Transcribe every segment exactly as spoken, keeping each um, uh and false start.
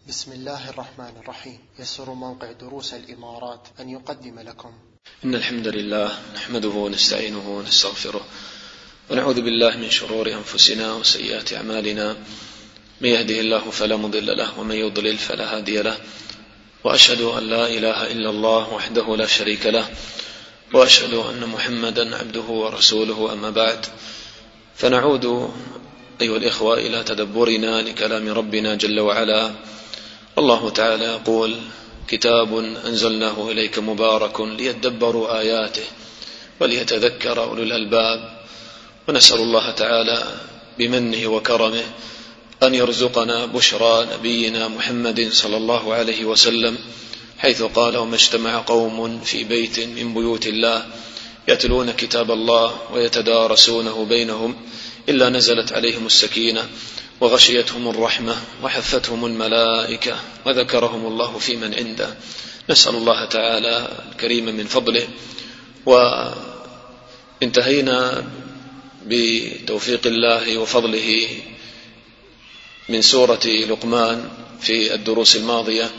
بسم الله الرحمن الرحيم. يسر موقع دروس الإمارات أن يقدم لكم إن الحمد لله نحمده ونستعينه ونستغفره ونعوذ بالله من شرور أنفسنا وسيئات أعمالنا، من يهده الله فلا مضل له ومن يضلل فلا هادي له، وأشهد أن لا إله إلا الله وحده لا شريك له، وأشهد أن محمدا عبده ورسوله. أما بعد، فنعود أيها الإخوة إلى تدبرنا لكلام ربنا جل وعلا. الله تعالى يقول: كتاب أنزلناه إليك مبارك ليدبروا آياته وليتذكر أولو الألباب. ونسأل الله تعالى بمنه وكرمه أن يرزقنا بشرى نبينا محمد صلى الله عليه وسلم، حيث قال: وما اجتمع قوم في بيت من بيوت الله يتلون كتاب الله ويتدارسونه بينهم إلا نزلت عليهم السكينة وغشيتهم الرحمة وحفتهم الملائكة وذكرهم الله في من عنده. نسأل الله تعالى الكريم من فضله. وانتهينا بتوفيق الله وفضله من سورة لقمان في الدروس الماضية،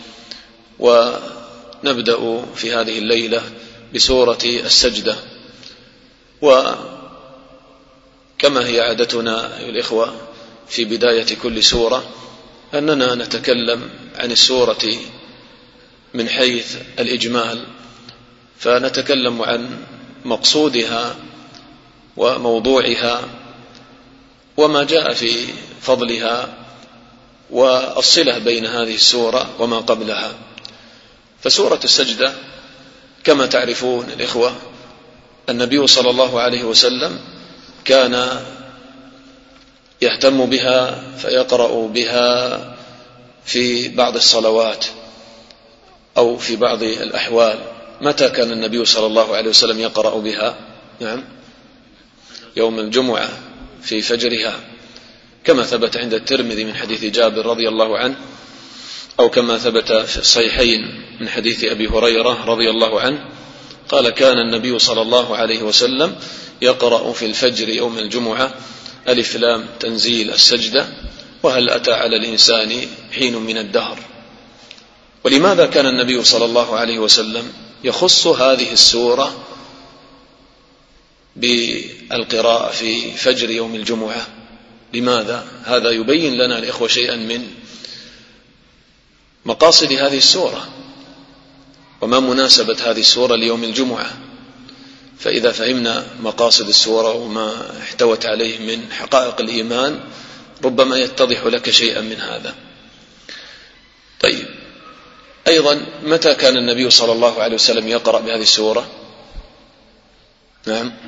ونبدأ في هذه الليلة بسورة السجدة. وكما هي عادتنا أيها الإخوة في بداية كل سورة أننا نتكلم عن السورة من حيث الإجمال، فنتكلم عن مقصودها وموضوعها وما جاء في فضلها والصلة بين هذه السورة وما قبلها. فسورة السجدة كما تعرفون الإخوة، النبي صلى الله عليه وسلم كان يهتم بها فيقرأ بها في بعض الصلوات أو في بعض الأحوال. متى كان النبي صلى الله عليه وسلم يقرأ بها؟ نعم، يوم الجمعة في فجرها، كما ثبت عند الترمذي من حديث جابر رضي الله عنه، أو كما ثبت في الصحيحين من حديث أبي هريرة رضي الله عنه قال: كان النبي صلى الله عليه وسلم يقرأ في الفجر يوم الجمعة ألف لام تنزيل السجدة وهل أتى على الإنسان حين من الدهر. ولماذا كان النبي صلى الله عليه وسلم يخص هذه السورة بالقراءة في فجر يوم الجمعة؟ لماذا؟ هذا يبين لنا الإخوة شيئا من مقاصد هذه السورة وما مناسبة هذه السورة ليوم الجمعة. فإذا فهمنا مقاصد السورة وما احتوت عليه من حقائق الإيمان ربما يتضح لك شيئا من هذا. طيب، أيضا متى كان النبي صلى الله عليه وسلم يقرأ بهذه السورة؟ نعم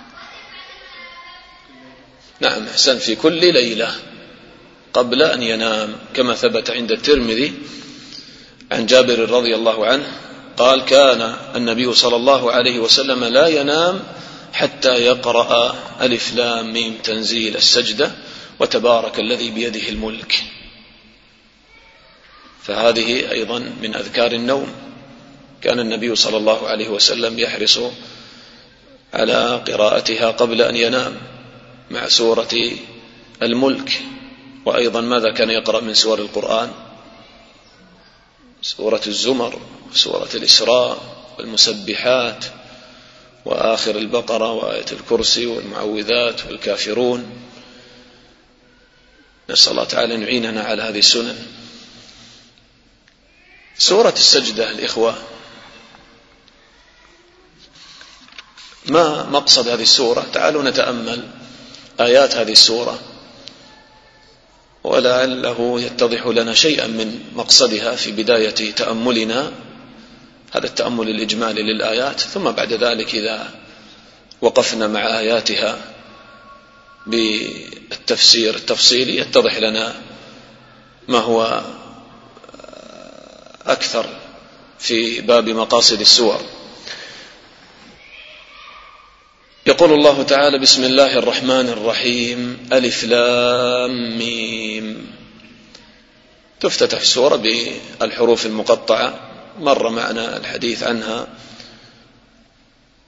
نعم أحسن، في كل ليلة قبل أن ينام، كما ثبت عند الترمذي عن جابر رضي الله عنه قال: كان النبي صلى الله عليه وسلم لا ينام حتى يقرأ ألف لام ميم تنزيل السجدة وتبارك الذي بيده الملك. فهذه أيضا من أذكار النوم. كان النبي صلى الله عليه وسلم يحرص على قراءتها قبل أن ينام مع سورة الملك. وأيضا ماذا كان يقرأ من سور القرآن؟ سورة الزمر، سورة الإسراء، والمسبحات، وآخر البقرة، وآية الكرسي، والمعوذات، والكافرون. نسأل الله تعالى أن يعيننا على هذه السنن. سورة السجدة الإخوة، ما مقصد هذه السورة؟ تعالوا نتأمل آيات هذه السورة ولعله يتضح لنا شيئا من مقصدها في بداية تأملنا، هذا التأمل الإجمالي للآيات. ثم بعد ذلك إذا وقفنا مع آياتها بالتفسير التفصيلي يتضح لنا ما هو أكثر في باب مقاصد السور. يقول الله تعالى: بسم الله الرحمن الرحيم، ألف لام ميم. تفتتح السورة بالحروف المقطعة، مر معنا الحديث عنها.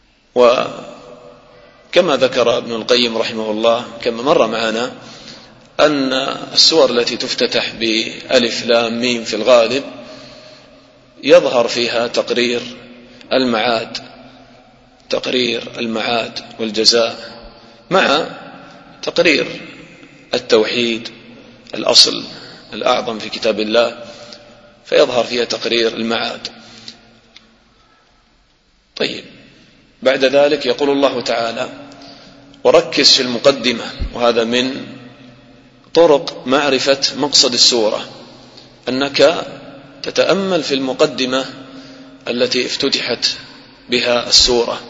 وكما ذكر ابن القيم رحمه الله، كما مر معنا أن السور التي تفتتح بألف لام ميم في الغالب يظهر فيها تقرير المعاد تقرير المعاد والجزاء مع تقرير التوحيد الأصل الأعظم في كتاب الله، فيظهر فيها تقرير المعاد. طيب، بعد ذلك يقول الله تعالى: وركز في المقدمة. وهذا من طرق معرفة مقصد السورة، أنك تتأمل في المقدمة التي افتتحت بها السورة،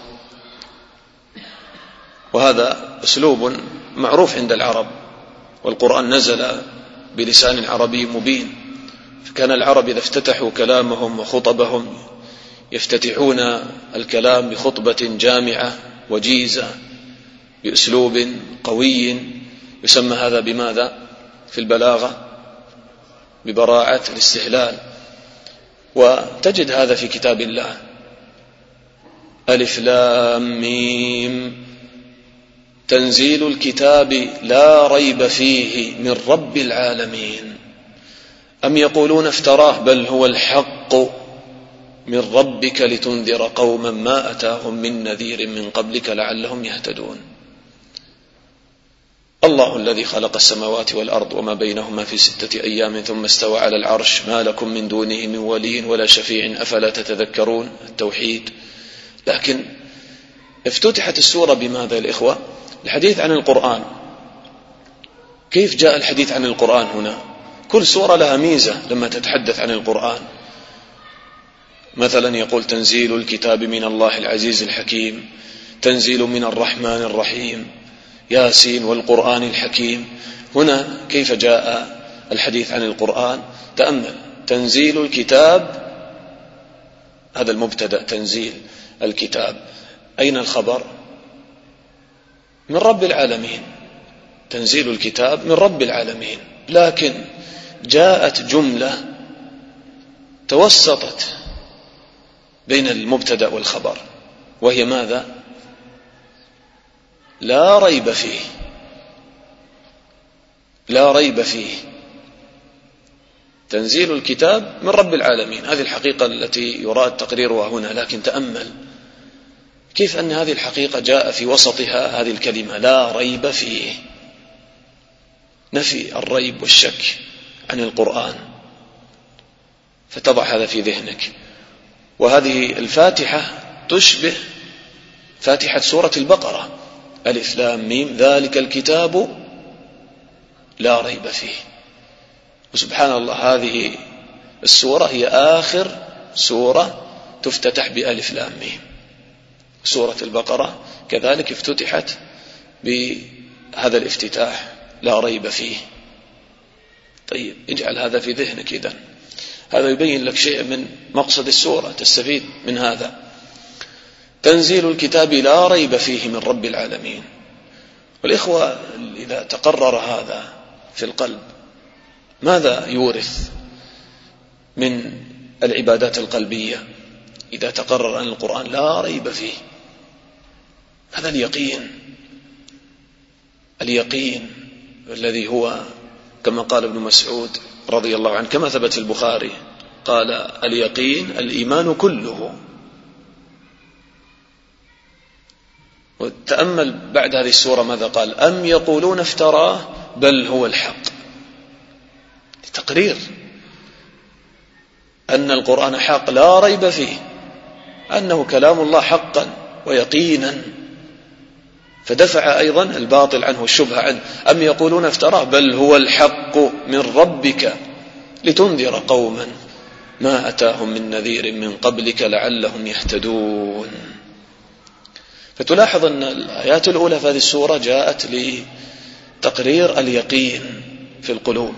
وهذا أسلوب معروف عند العرب، والقرآن نزل بلسان عربي مبين، فكان العرب إذا افتتحوا كلامهم وخطبهم يفتتحون الكلام بخطبة جامعة وجيزة بأسلوب قوي، يسمى هذا بماذا في البلاغة؟ ببراعة الاستهلال. وتجد هذا في كتاب الله: ألف لام ميم تنزيل الكتاب لا ريب فيه من رب العالمين أم يقولون افتراه بل هو الحق من ربك لتنذر قوما ما أتاهم من نذير من قبلك لعلهم يهتدون. الله الذي خلق السماوات والأرض وما بينهما في ستة أيام ثم استوى على العرش ما لكم من دونه من ولي ولا شفيع أفلا تتذكرون. التوحيد. لكن افتتحت السورة بماذا يا الإخوة؟ الحديث عن القرآن. كيف جاء الحديث عن القرآن هنا؟ كل سورة لها ميزة لما تتحدث عن القرآن. مثلا يقول: تنزيل الكتاب من الله العزيز الحكيم، تنزيل من الرحمن الرحيم، ياسين والقرآن الحكيم. هنا كيف جاء الحديث عن القرآن؟ تأمل: تنزيل الكتاب، هذا المبتدأ، تنزيل الكتاب. أين الخبر؟ من رب العالمين. تنزيل الكتاب من رب العالمين. لكن جاءت جملة توسطت بين المبتدأ والخبر، وهي ماذا؟ لا ريب فيه. لا ريب فيه. تنزيل الكتاب من رب العالمين، هذه الحقيقة التي يراد تقريرها هنا. لكن تأمل كيف أن هذه الحقيقة جاء في وسطها هذه الكلمة لا ريب فيه، نفي الريب والشك عن القرآن. فتضع هذا في ذهنك. وهذه الفاتحة تشبه فاتحة سورة البقرة: ألف لام ميم ذلك الكتاب لا ريب فيه. وسبحان الله، هذه السورة هي آخر سورة تفتتح بألف لام ميم. سورة البقرة كذلك افتتحت بهذا الافتتاح لا ريب فيه. طيب، اجعل هذا في ذهنك. إذن هذا يبين لك شيء من مقصد السورة، تستفيد من هذا. تنزيل الكتاب لا ريب فيه من رب العالمين. والإخوة، إذا تقرر هذا في القلب ماذا يورث من العبادات القلبية؟ إذا تقرر أن القرآن لا ريب فيه، هذا اليقين. اليقين الذي هو كما قال ابن مسعود رضي الله عنه، كما ثبت في البخاري، قال: اليقين الإيمان كله. وتأمل بعد هذه السورة ماذا قال: أم يقولون افتراه بل هو الحق. تقرير أن القرآن حق لا ريب فيه، أنه كلام الله حقا ويقينا، فدفع أيضا الباطل عنه والشبهة عنه. أم يقولون افتراه بل هو الحق من ربك لتنذر قوما ما أتاهم من نذير من قبلك لعلهم يهتدون. فتلاحظ أن الآيات الأولى في هذه السورة جاءت لتقرير اليقين في القلوب.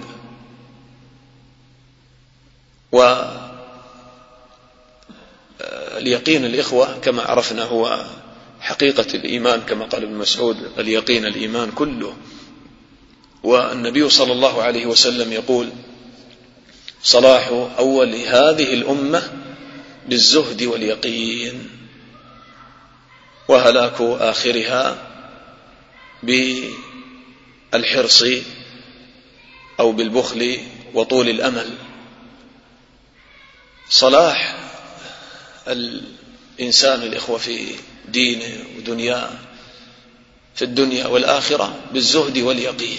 واليقين الإخوة كما عرفنا هو حقيقة الإيمان، كما قال ابن مسعود: اليقين الإيمان كله. والنبي صلى الله عليه وسلم يقول: صلاح أول هذه الأمة بالزهد واليقين، وهلاك آخرها بالحرص أو بالبخل وطول الأمل. صلاح الإنسان الإخوة في دينه ودنياه في الدنيا والآخرة بالزهد واليقين،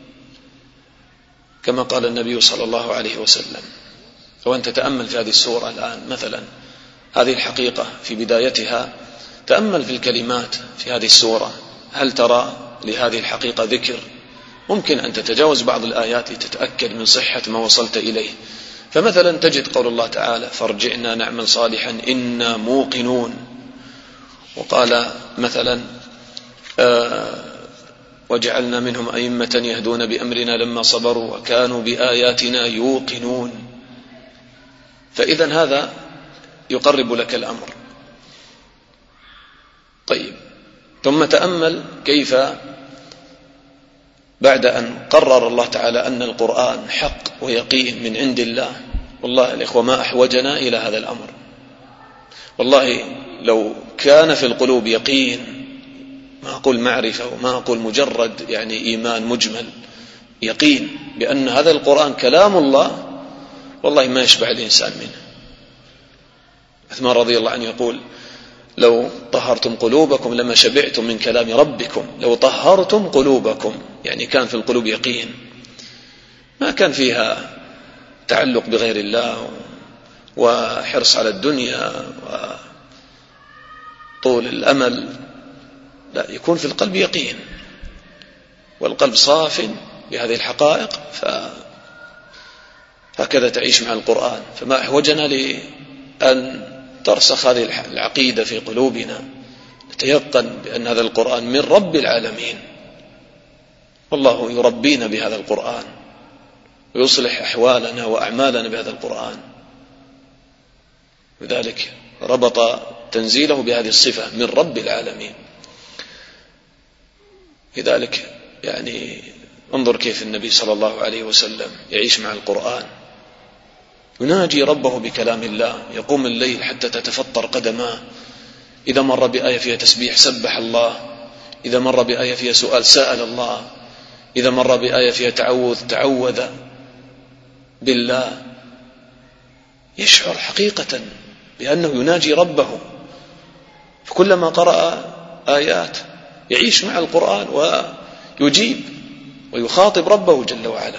كما قال النبي صلى الله عليه وسلم. وأنت تتأمل في هذه السورة الآن مثلا هذه الحقيقة في بدايتها، تأمل في الكلمات في هذه السورة، هل ترى لهذه الحقيقة ذكر؟ ممكن أن تتجاوز بعض الآيات لتتأكد من صحة ما وصلت إليه. فمثلا تجد قول الله تعالى فارجعنا نعمل صالحا إنا موقنون، وقال مثلا آه وجعلنا منهم أئمة يهدون بأمرنا لما صبروا وكانوا بآياتنا يوقنون. فإذا هذا يقرب لك الأمر. طيب، ثم تأمل كيف بعد أن قرر الله تعالى أن القرآن حق ويقين من عند الله، والله الإخوة ما أحوجنا إلى هذا الأمر. والله لو كان في القلوب يقين، ما أقول معرفة وما أقول مجرد يعني إيمان مجمل، يقين بأن هذا القرآن كلام الله، والله ما يشبع الإنسان منه. عثمان رضي الله عنه يقول لو طهرتم قلوبكم لما شبعتم من كلام ربكم. لو طهرتم قلوبكم يعني كان في القلوب يقين، ما كان فيها تعلق بغير الله وحرص على الدنيا وطول الأمل، لا، يكون في القلب يقين والقلب صاف بهذه الحقائق، فهكذا تعيش مع القرآن. فما أحوجنا لأن ترسخ هذه العقيدة في قلوبنا، نتيقن بأن هذا القرآن من رب العالمين، والله يربينا بهذا القرآن ويصلح أحوالنا وأعمالنا بهذا القرآن. لذلك ربط تنزيله بهذه الصفة من رب العالمين. لذلك يعني انظر كيف النبي صلى الله عليه وسلم يعيش مع القرآن، يناجي ربه بكلام الله، يقوم الليل حتى تتفطر قدماه، إذا مر بآية فيها تسبيح سبح الله، إذا مر بآية فيها سؤال سأل الله، إذا مر بآية فيها تعوذ تعوذ بالله. يشعر حقيقة بأنه يناجي ربه، فكلما قرأ آيات يعيش مع القرآن ويجيب ويخاطب ربه جل وعلا.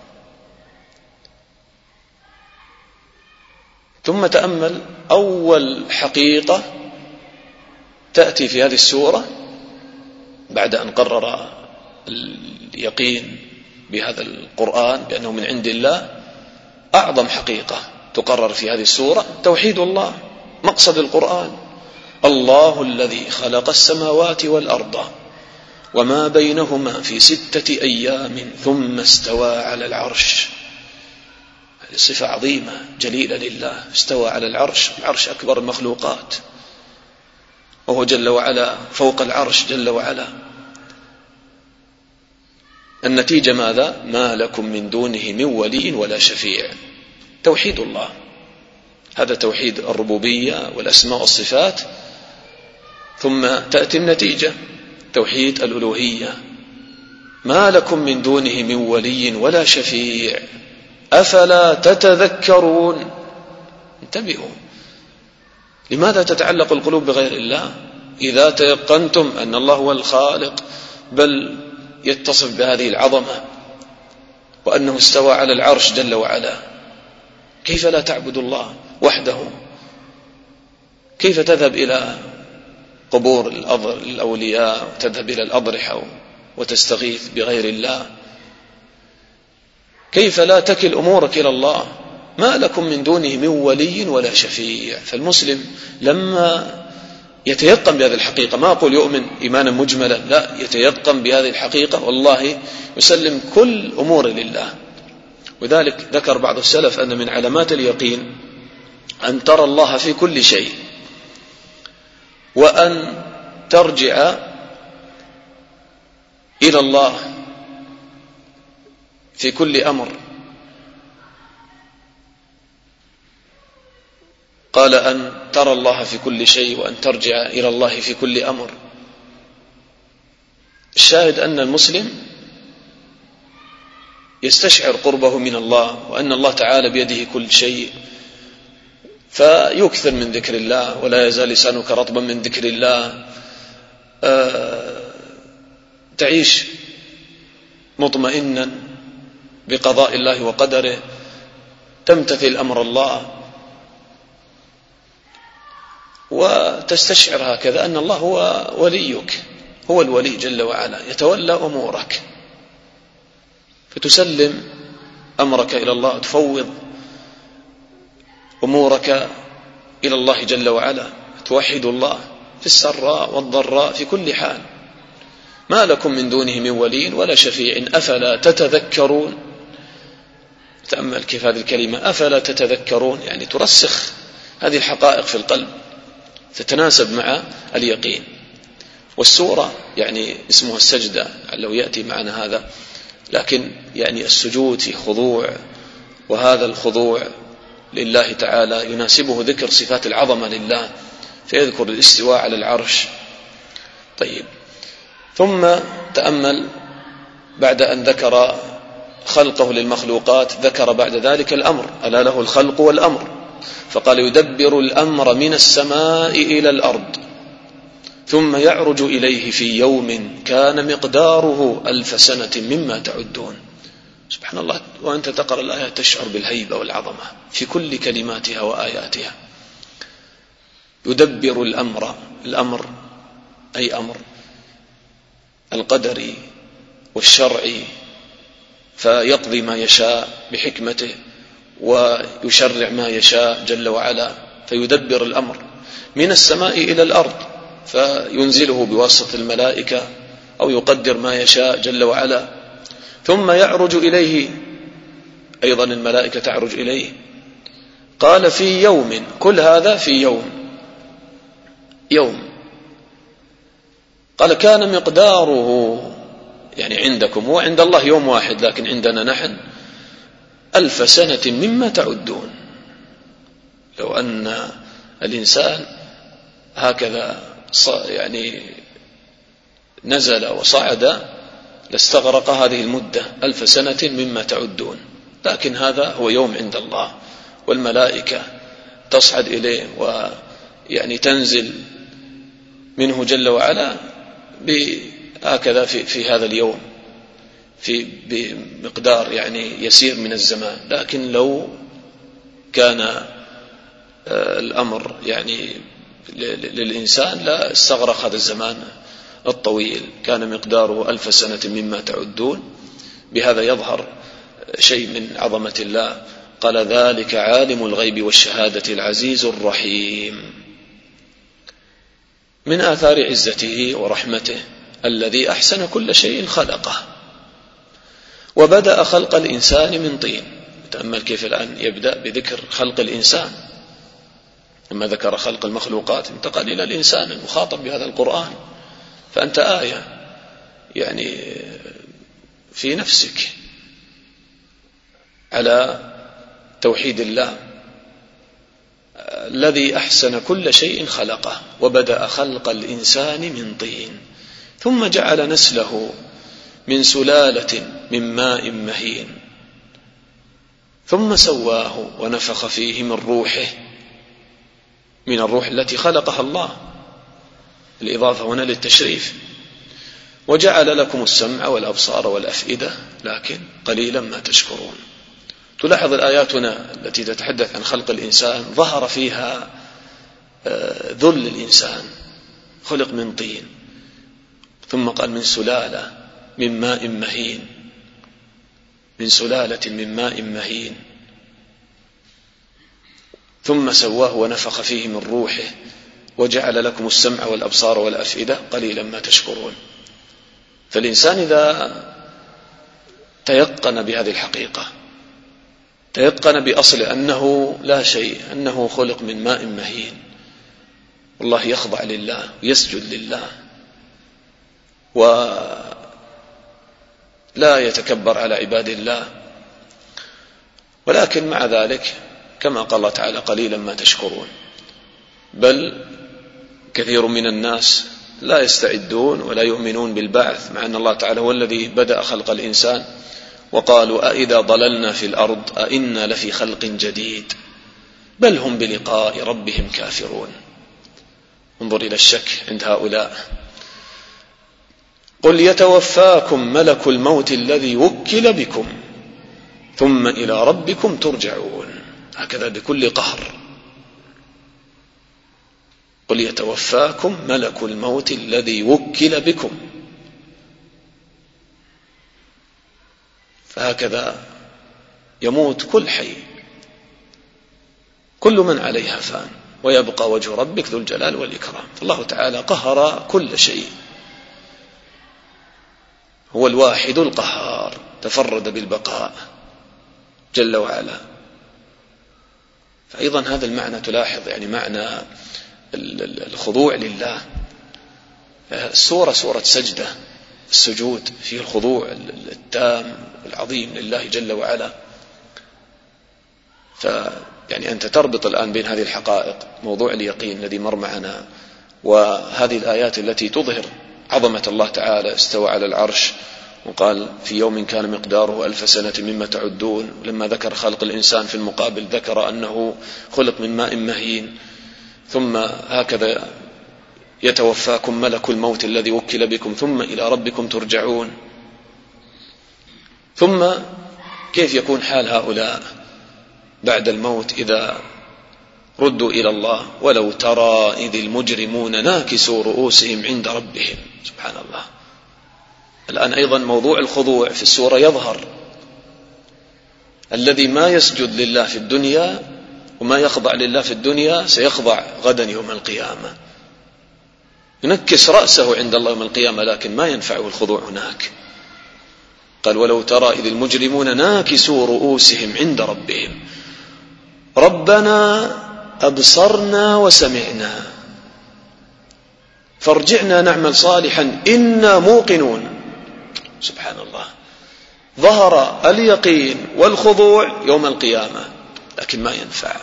ثم تأمل أول حقيقة تأتي في هذه السورة بعد أن قرر اليقين بهذا القرآن بأنه من عند الله. أعظم حقيقة تقرر في هذه السورة توحيد الله، مقصد القرآن. الله الذي خلق السماوات والأرض وما بينهما في ستة أيام ثم استوى على العرش. هذه صفة عظيمة جليلة لله، استوى على العرش. العرش أكبر المخلوقات، وهو جل وعلا فوق العرش جل وعلا. النتيجة ماذا؟ ما لكم من دونه من ولي ولا شفيع. توحيد الله، هذا توحيد الربوبية والأسماء والصفات. ثم تأتي النتيجة توحيد الألوهية. ما لكم من دونه من ولي ولا شفيع أفلا تتذكرون. انتبهوا، لماذا تتعلق القلوب بغير الله إذا تيقنتم أن الله هو الخالق، بل يتصف بهذه العظمة وأنه استوى على العرش جل وعلا؟ كيف لا تعبد الله وحده؟ كيف تذهب إلى قبور الأولياء وتذهب إلى الأضرحة وتستغيث بغير الله؟ كيف لا تكل أمورك إلى الله؟ ما لكم من دونه من ولي ولا شفيع. فالمسلم لما يتيقن بهذه الحقيقة، ما أقول يؤمن إيمانا مجملا، لا، يتيقن بهذه الحقيقة والله يسلم كل أمور لله. وذلك ذكر بعض السلف أن من علامات اليقين أن ترى الله في كل شيء، وأن ترجع إلى الله في كل أمر. قال أن ترى الله في كل شيء وأن ترجع إلى الله في كل أمر. الشاهد أن المسلم يستشعر قربه من الله وأن الله تعالى بيده كل شيء، فيكثر من ذكر الله، ولا يزال لسانك رطبا من ذكر الله. أه تعيش مطمئنا بقضاء الله وقدره، تمتثل أمر الله، وتستشعر هكذا أن الله هو وليك، هو الولي جل وعلا يتولى أمورك، فتسلم أمرك إلى الله، تفوض أمورك إلى الله جل وعلا، توحد الله في السراء والضراء في كل حال. ما لكم من دونه من ولي ولا شفيع أفلا تتذكرون. تأمل كيف هذه الكلمة أفلا تتذكرون، يعني ترسخ هذه الحقائق في القلب، تتناسب مع اليقين. والسورة يعني اسمها السجدة لو يأتي معنا هذا، لكن يعني السجود في خضوع، وهذا الخضوع لله تعالى يناسبه ذكر صفات العظمة لله، فيذكر الاستواء على العرش. طيب، ثم تأمل بعد أن ذكر خلقه للمخلوقات ذكر بعد ذلك الأمر، ألا له الخلق والأمر، فقال يدبر الأمر من السماء إلى الأرض ثم يعرج إليه في يوم كان مقداره ألف سنة مما تعدون. سبحان الله، وأنت تقرأ الآية تشعر بالهيبة والعظمة في كل كلماتها وآياتها. يدبر الأمر، الأمر أي أمر القدري والشرعي، فيقضي ما يشاء بحكمته ويشرع ما يشاء جل وعلا، فيدبر الأمر من السماء إلى الأرض، فينزله بواسطة الملائكة أو يقدر ما يشاء جل وعلا، ثم يعرج إليه، أيضا الملائكة تعرج إليه. قال في يوم، كل هذا في يوم، يوم قال كان مقداره، يعني عندكم هو عند الله يوم واحد، لكن عندنا نحن ألف سنة مما تعدون. لو أن الإنسان هكذا يعني نزل وصعد لاستغرق هذه المدة ألف سنة مما تعدون، لكن هذا هو يوم عند الله، والملائكة تصعد إليه ويعني تنزل منه جل وعلا هكذا في, في هذا اليوم في بمقدار يعني يسير من الزمان. لكن لو كان الأمر يعني للإنسان لا استغرق هذا الزمان الطويل، كان مقداره ألف سنة مما تعدون. بهذا يظهر شيء من عظمة الله. قال ذلك عالم الغيب والشهادة العزيز الرحيم. من آثار عزته ورحمته الذي أحسن كل شيء خلقه وبدأ خلق الإنسان من طين. تأمل كيف الآن يبدأ بذكر خلق الإنسان، لما ذكر خلق المخلوقات انتقل إلى الإنسان المخاطب بهذا القرآن. فأنت آية يعني في نفسك على توحيد الله الذي أحسن كل شيء خلقه وبدأ خلق الإنسان من طين ثم جعل نسله من سلالة من ماء مهين ثم سواه ونفخ فيه من روحه، من الروح التي خلقها الله، الإضافة هنا للتشريف. وجعل لكم السمع والأبصار والأفئدة لكن قليلا ما تشكرون. تلاحظ الآياتنا التي تتحدث عن خلق الإنسان ظهر فيها ذل الإنسان، خلق من طين، ثم قال من سلالة من ماء مهين، من سلالة من ماء مهين، ثم سواه ونفخ فيه من روحه وجعل لكم السمع والأبصار والأفئدة قليلا ما تشكرون. فالإنسان إذا تيقن بهذه الحقيقة، تيقن بأصل أنه لا شيء، أنه خلق من ماء مهين، والله يخضع لله ويسجد لله ولا يتكبر على عباد الله، ولكن مع ذلك كما قال الله تعالى قليلا ما تشكرون. بل كثير من الناس لا يستعدون ولا يؤمنون بالبعث، مع أن الله تعالى هو الذي بدأ خلق الإنسان وقالوا أإذا ضللنا في الأرض أإنا لفي خلق جديد بل هم بلقاء ربهم كافرون. انظر إلى الشك عند هؤلاء. قل يتوفاكم ملك الموت الذي وكل بكم ثم إلى ربكم ترجعون. هكذا بكل قهر. قل يتوفاكم ملك الموت الذي وكل بكم. فهكذا يموت كل حي، كل من عليها فان، ويبقى وجه ربك ذو الجلال والإكرام. فالله تعالى قهر كل شيء، هو الواحد القهار، تفرد بالبقاء جل وعلا. فأيضا هذا المعنى تلاحظ يعني معنى الخضوع لله. السورة سورة سجدة، السجود فيه الخضوع التام العظيم لله جل وعلا. فيعني أنت تربط الآن بين هذه الحقائق، موضوع اليقين الذي مر معنا، وهذه الآيات التي تظهر عظمة الله تعالى. استوى على العرش، وقال في يوم كان مقداره ألف سنة مما تعدون. لما ذكر خلق الإنسان في المقابل ذكر أنه خلق من ماء مهين. ثم هكذا يتوفاكم ملك الموت الذي وكل بكم ثم إلى ربكم ترجعون. ثم كيف يكون حال هؤلاء بعد الموت إذا ردوا إلى الله؟ ولو ترى إذ المجرمون ناكسوا رؤوسهم عند ربهم. سبحان الله. الآن أيضا موضوع الخضوع في السورة يظهر. الذي ما يسجد لله في الدنيا وما يخضع لله في الدنيا سيخضع غدا يوم القيامة، ينكس رأسه عند الله يوم القيامة، لكن ما ينفعه الخضوع هناك. قال ولو ترى إذ المجرمون ناكسوا رؤوسهم عند ربهم ربنا أبصرنا وسمعنا فارجعنا نعمل صالحا إنا موقنون. سبحان الله. ظهر اليقين والخضوع يوم القيامة، لكن ما ينفع.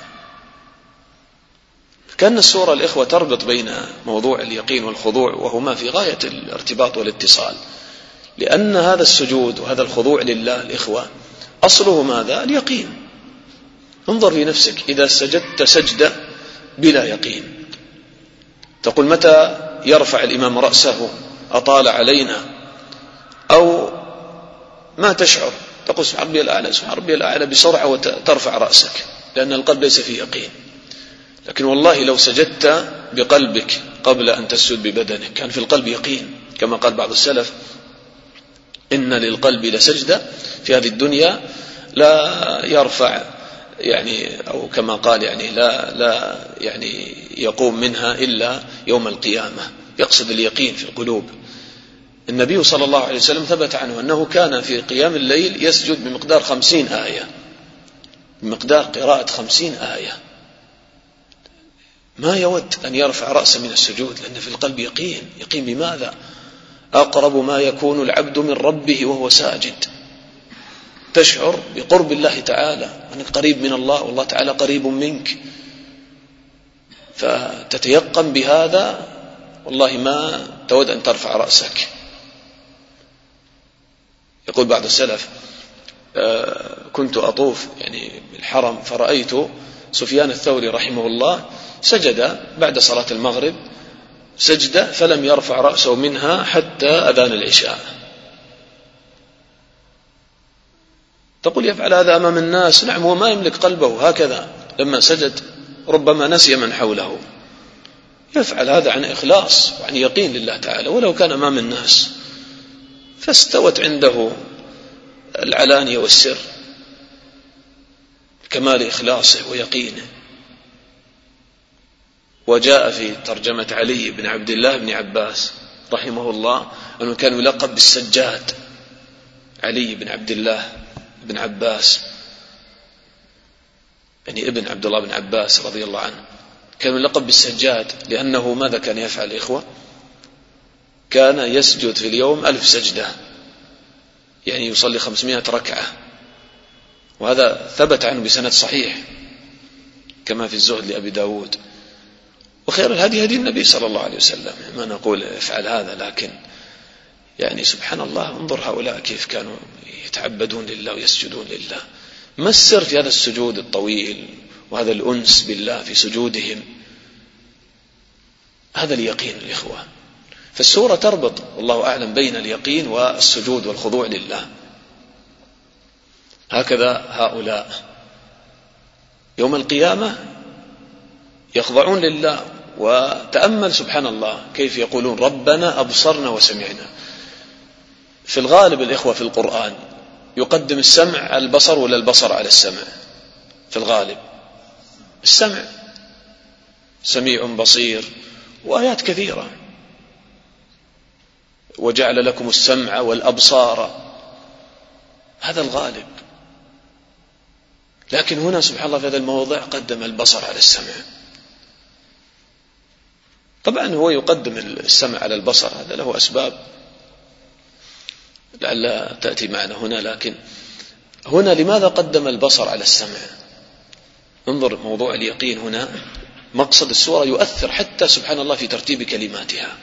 كأن السورة الإخوة تربط بين موضوع اليقين والخضوع، وهما في غاية الارتباط والاتصال، لأن هذا السجود وهذا الخضوع لله الإخوة أصله ماذا؟ اليقين. انظر في نفسك، إذا سجدت سجدة بلا يقين تقول متى يرفع الإمام رأسه؟ أطال علينا؟ أو ما تشعر؟ تقول سبحان ربي الأعلى سبحان ربي الأعلى بسرعة وترفع رأسك، لأن القلب ليس فيه يقين. لكن والله لو سجدت بقلبك قبل أن تسجد ببدنك كان في القلب يقين، كما قال بعض السلف إن للقلب لسجدة في هذه الدنيا لا يرفع يعني، أو كما قال يعني لا لا يعني يقوم منها إلا يوم القيامة. يقصد اليقين في القلوب. النبي صلى الله عليه وسلم ثبت عنه أنه كان في قيام الليل يسجد بمقدار خمسين آية، بمقدار قراءة خمسين آية. ما يود أن يرفع رأسه من السجود، لأن في القلب يقين. يقين بماذا؟ أقرب ما يكون العبد من ربه وهو ساجد. تشعر بقرب الله تعالى، أنك قريب من الله والله تعالى قريب منك، فتتيقن بهذا. والله ما تود أن ترفع رأسك. يقول بعض السلف كنت أطوف يعني بالحرم فرأيت سفيان الثوري رحمه الله سجد بعد صلاة المغرب سجدة فلم يرفع رأسه منها حتى أذان العشاء. تقول يفعل هذا أمام الناس؟ نعم، هو ما يملك قلبه هكذا. لما سجد ربما نسي من حوله. يفعل هذا عن إخلاص وعن يقين لله تعالى، ولو كان أمام الناس. فاستوت عنده العلانية والسر كمال إخلاصه ويقينه. وجاء في ترجمة علي بن عبد الله بن عباس رحمه الله أنه كان يلقب بالسجاد. علي بن عبد الله بن عباس يعني ابن عبد الله بن عباس رضي الله عنه كان يلقب بالسجاد، لأنه ماذا كان يفعل الإخوة؟ كان يسجد في اليوم ألف سجدة، يعني يصلي خمسمائة ركعة. وهذا ثبت عنه بسند صحيح كما في الزهد لأبي داود. وخير الهدي هدي النبي صلى الله عليه وسلم. ما نقول افعل هذا، لكن يعني سبحان الله، انظر هؤلاء كيف كانوا يتعبدون لله ويسجدون لله. ما السر في هذا السجود الطويل وهذا الأنس بالله في سجودهم؟ هذا اليقين الإخوة. فالسورة تربط والله أعلم بين اليقين والسجود والخضوع لله. هكذا هؤلاء يوم القيامة يخضعون لله. وتأمل سبحان الله كيف يقولون ربنا أبصرنا وسمعنا. في الغالب الإخوة في القرآن يقدم السمع على البصر ولا البصر على السمع؟ في الغالب السمع، سميع بصير، وآيات كثيرة. وجعل لكم السمع والأبصار، هذا الغالب. لكن هنا سبحان الله في هذا الموضع قدم البصر على السمع. طبعا هو يقدم السمع على البصر، هذا له أسباب لعل تأتي معنا هنا. لكن هنا لماذا قدم البصر على السمع؟ انظر موضوع اليقين هنا، مقصد السورة يؤثر حتى سبحان الله في ترتيب كلماتها.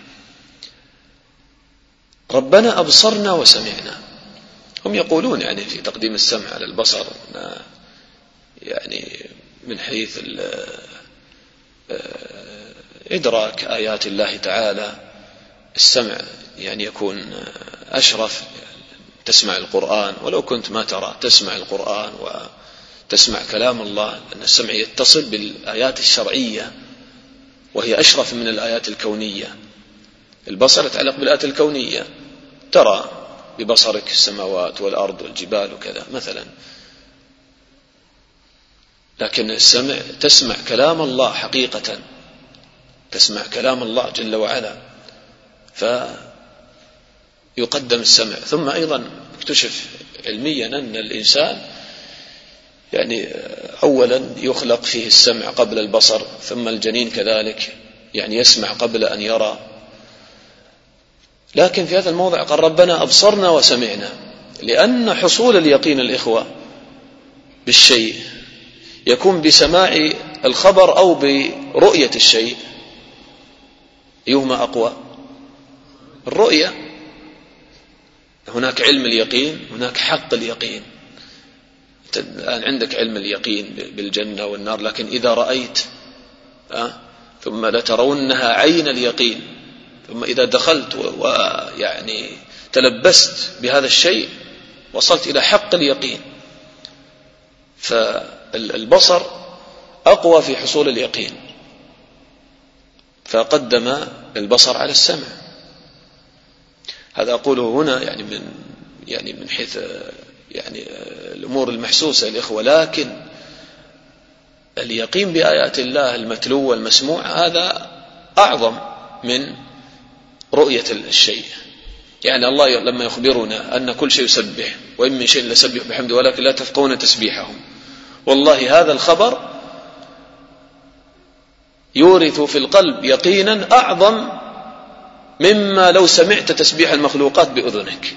ربنا أبصرنا وسمعنا. هم يقولون يعني في تقديم السمع على البصر يعني من حيث إدراك آيات الله تعالى السمع يعني يكون أشرف. تسمع القرآن ولو كنت ما ترى، تسمع القرآن وتسمع كلام الله، لأن السمع يتصل بالآيات الشرعية وهي أشرف من الآيات الكونية. البصر يتعلق بالآيات الكونية، ترى ببصرك السماوات والأرض والجبال وكذا مثلا. لكن السمع تسمع كلام الله حقيقة، تسمع كلام الله جل وعلا، فيقدم السمع. ثم أيضا اكتشف علميا أن الإنسان يعني أولا يخلق فيه السمع قبل البصر، ثم الجنين كذلك يعني يسمع قبل أن يرى. لكن في هذا الموضع قال ربنا أبصرنا وسمعنا، لأن حصول اليقين الإخوة بالشيء يكون بسماع الخبر أو برؤية الشيء. أيهما أقوى؟ الرؤية. هناك علم اليقين، هناك حق اليقين. الآن عندك علم اليقين بالجنة والنار، لكن إذا رأيت أه؟ ثم لترونها عين اليقين، ثم إذا دخلت ويعني تلبست بهذا الشيء وصلت إلى حق اليقين. فالبصر أقوى في حصول اليقين، فقدم البصر على السمع. هذا أقوله هنا يعني من يعني من حيث يعني الأمور المحسوسة الإخوة. لكن اليقين بآيات الله المتلو والمسموع هذا أعظم من رؤية الشيء. يعني الله لما يخبرنا أن كل شيء يسبح وإن من شيء لسبح بحمده ولكن لا تفقهون تسبيحهم، والله هذا الخبر يورث في القلب يقينا أعظم مما لو سمعت تسبيح المخلوقات بأذنك.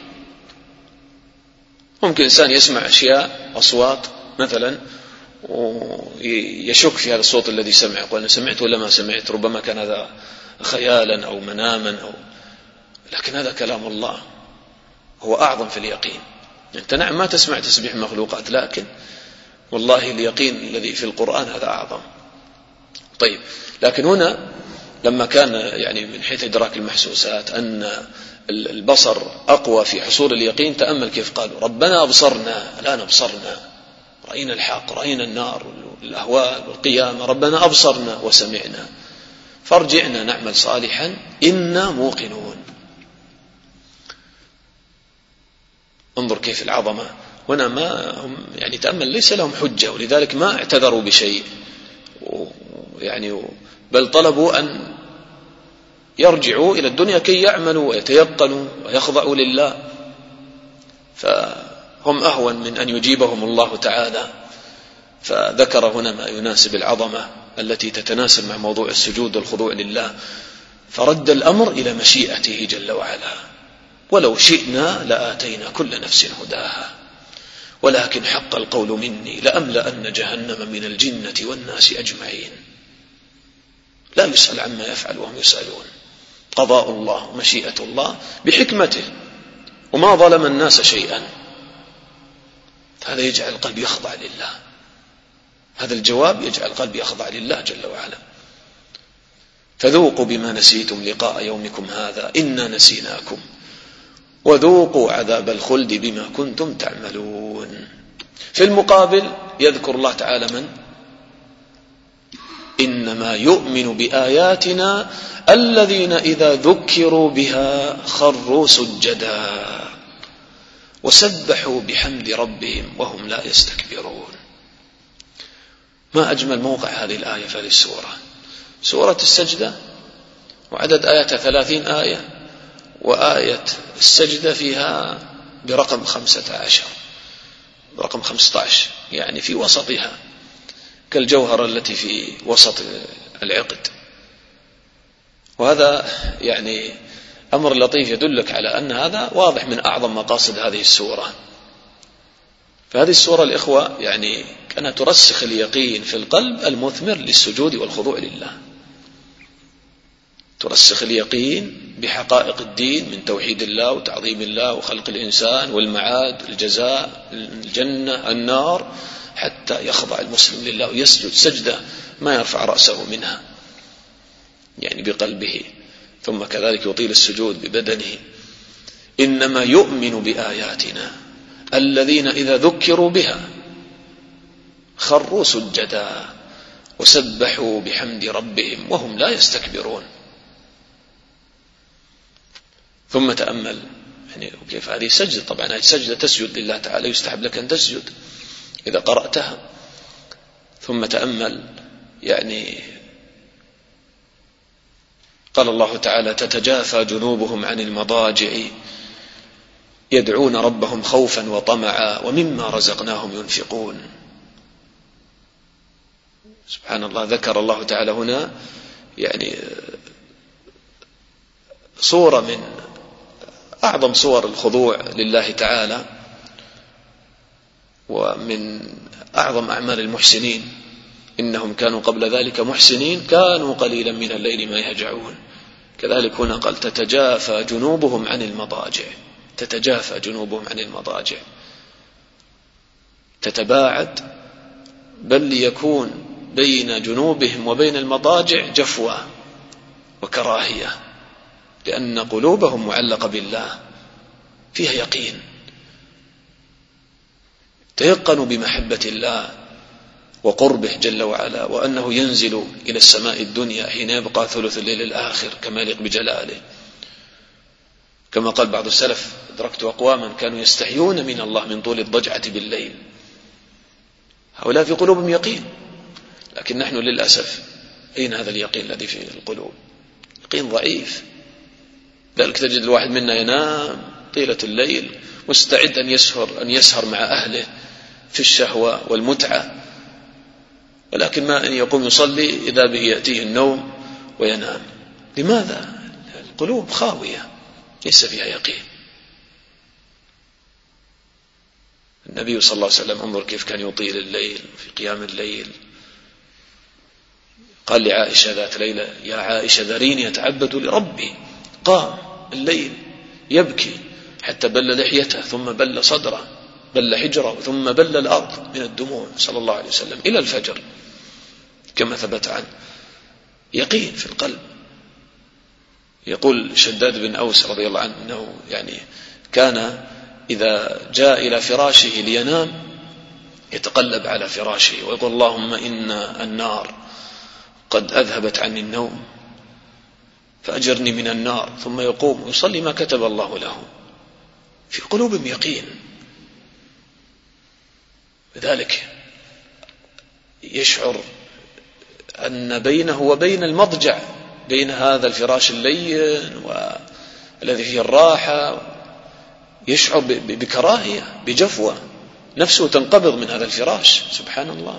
ممكن إنسان يسمع أشياء أصوات مثلا ويشك في هذا الصوت الذي سمع، يقول أنا سمعت ولا ما سمعت، ربما كان هذا خيالا أو مناما أو، لكن هذا كلام الله هو أعظم في اليقين. أنت نعم ما تسمع تسبيح المخلوقات، لكن والله اليقين الذي في القرآن هذا أعظم. طيب، لكن هنا لما كان يعني من حيث إدراك المحسوسات أن البصر أقوى في حصول اليقين، تأمل كيف قالوا ربنا أبصرنا، الآن أبصرنا، رأينا الحق، رأينا النار والأهوال والقيامة، ربنا أبصرنا وسمعنا فارجعنا نعمل صالحا إنا موقنون. انظر كيف العظمة هنا. ما هم يعني تأمل ليس لهم حجة، ولذلك ما اعتذروا بشيء يعني، بل طلبوا أن يرجعوا إلى الدنيا كي يعملوا ويتيقنوا ويخضعوا لله، فهم أهون من أن يجيبهم الله تعالى. فذكر هنا ما يناسب العظمة التي تتناسب مع موضوع السجود والخضوع لله، فرد الأمر إلى مشيئته جل وعلا. ولو شئنا لآتينا كل نفس هداها ولكن حق القول مني لأملأن جهنم من الجنة والناس أجمعين. لا يسأل عما يفعل وهم يسألون. قضاء الله ومشيئة الله بحكمته وما ظلم الناس شيئا. هذا يجعل القلب يخضع لله، هذا الجواب يجعل القلب يخضع لله جل وعلا. فذوقوا بما نسيتم لقاء يومكم هذا إنا نسيناكم وذوقوا عذاب الخلد بما كنتم تعملون. في المقابل يذكر الله تعالى من؟ إنما يؤمن بآياتنا الذين إذا ذكروا بها خروا سجدا وسبحوا بحمد ربهم وهم لا يستكبرون. ما أجمل موقع هذه الآية في هذه السورة، سورة السجدة وعدد آياتها ثلاثين آية، وآية السجدة فيها برقم خمسة عشر، برقم خمسة عشر، يعني في وسطها كالجوهرة التي في وسط العقد. وهذا يعني أمر لطيف يدلك على أن هذا واضح من أعظم مقاصد هذه السورة. فهذه السورة الإخوة يعني كانت ترسخ اليقين في القلب المثمر للسجود والخضوع لله، ترسخ اليقين بحقائق الدين من توحيد الله وتعظيم الله وخلق الإنسان والمعاد الجزاء الجنة النار، حتى يخضع المسلم لله ويسجد سجدة ما يرفع رأسه منها يعني بقلبه، ثم كذلك يطيل السجود ببدنه. إنما يؤمن بآياتنا الذين إذا ذكروا بها خروا سجدا وسبحوا بحمد ربهم وهم لا يستكبرون. ثم تأمل يعني كيف هذه سجدة، طبعا هذه سجدة تسجد لله تعالى، يستحب لك أن تسجد إذا قرأتها. ثم تأمل يعني قال الله تعالى تتجافى جنوبهم عن المضاجع يدعون ربهم خوفا وطمعا ومما رزقناهم ينفقون. سبحان الله، ذكر الله تعالى هنا يعني صورة من أعظم صور الخضوع لله تعالى ومن أعظم أعمال المحسنين، إنهم كانوا قبل ذلك محسنين كانوا قليلا من الليل ما يهجعون. كذلك هنا قال تتجافى جنوبهم عن المضاجع، تتجافى جنوبهم عن المضاجع، تتباعد، بل ليكون بين جنوبهم وبين المضاجع جفوة وكراهية، لأن قلوبهم معلقة بالله فيها يقين، تيقنوا بمحبة الله وقربه جل وعلا، وأنه ينزل إلى السماء الدنيا حين يبقى ثلث الليل الآخر كما يليق بجلاله. كما قال بعض السلف أدركت أقواما كانوا يستحيون من الله من طول الضجعة بالليل. هؤلاء في قلوبهم يقين، لكن نحن للأسف أين هذا اليقين الذي في القلوب؟ يقين ضعيف. ذلك تجد الواحد منا ينام طيلة الليل مستعد أن يسهر أن يسهر مع أهله في الشهوة والمتعة، ولكن ما أن يقوم يصلي إذا به يأتيه النوم وينام. لماذا؟ القلوب خاوية ليس فيها يقين. النبي صلى الله عليه وسلم انظر كيف كان يطيل الليل في قيام الليل. قال لعائشة ذات ليلة يا عائشة ذريني أتعبد لربي. قام الليل يبكي حتى بل لحيته ثم بل صدره بل حجره ثم بل الأرض من الدموع صلى الله عليه وسلم إلى الفجر كما ثبت عنه. يقين في القلب. يقول شداد بن أوس رضي الله عنه أنه يعني كان إذا جاء إلى فراشه لينام يتقلب على فراشه ويقول اللهم إن النار قد أذهبت عني النوم فأجرني من النار، ثم يقوم ويصلي ما كتب الله له. في قلوبهم يقين، لذلك يشعر أن بينه وبين المضجع، بين هذا الفراش اللين والذي فيه الراحة، يشعر بكراهية بجفوة، نفسه تنقبض من هذا الفراش. سبحان الله.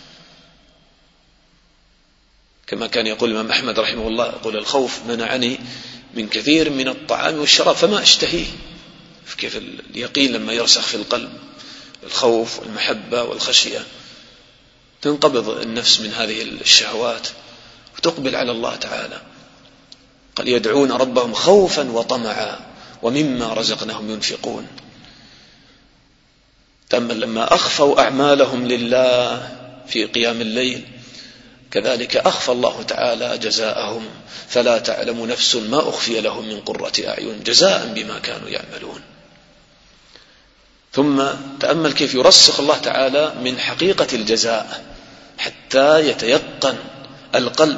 كما كان يقول الإمام أحمد رحمه الله يقول الخوف منعني من كثير من الطعام والشراب فما أشتهيه. كيف اليقين لما يرسخ في القلب، الخوف والمحبة والخشية، تنقبض النفس من هذه الشهوات وتقبل على الله تعالى. قال يدعون ربهم خوفا وطمعا ومما رزقناهم ينفقون. تأمل لما أخفوا أعمالهم لله في قيام الليل كذلك أخفى الله تعالى جزاءهم، فلا تعلم نفس ما أخفي لهم من قرة أعين جزاء بما كانوا يعملون. ثم تأمل كيف يرسخ الله تعالى من حقيقة الجزاء حتى يتيقن القلب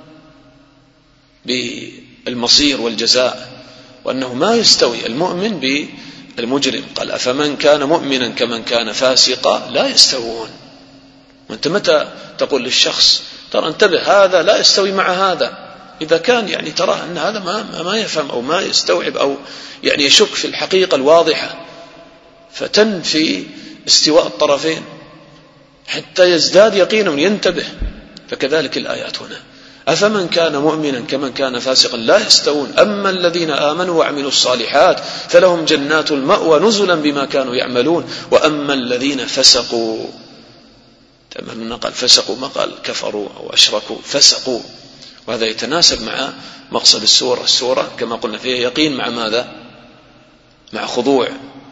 بالمصير والجزاء، وأنه ما يستوي المؤمن بالمجرم. قال أفمن كان مؤمنا كمن كان فاسقا لا يستوون. وأنت متى تقول للشخص ترى انتبه هذا لا يستوي مع هذا، إذا كان يعني ترى أن هذا ما ما يفهم أو ما يستوعب أو يعني يشك في الحقيقة الواضحة، فتنفي استواء الطرفين حتى يزداد يقينا ينتبه. فكذلك الآيات هنا، أفمن كان مؤمنا كمن كان فاسقا لا يستوون، أما الذين آمنوا وعملوا الصالحات فلهم جنات المأوى نزلا بما كانوا يعملون، وأما الذين فسقوا، تأملنا قال فسقوا ما قال كفروا أو أشركوا، فسقوا، وهذا يتناسب مع مقصد السورة. السورة كما قلنا فيها يقين مع ماذا؟ مع خضوع،